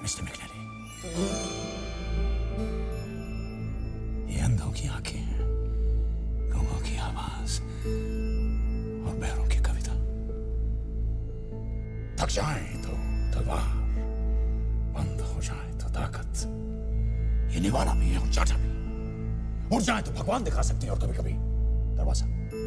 Mister McNally, ये अंधों की आंखें हैं, गूंगों की आवाज और बहरों की कविता। थक जाए तो तलवार, बंद हो जाए तो ताकत। ये निवाला भी है और चाचा भी। उड़ जाए तो भगवान दिखा सकते हैं और कभी कभी दरवाजा।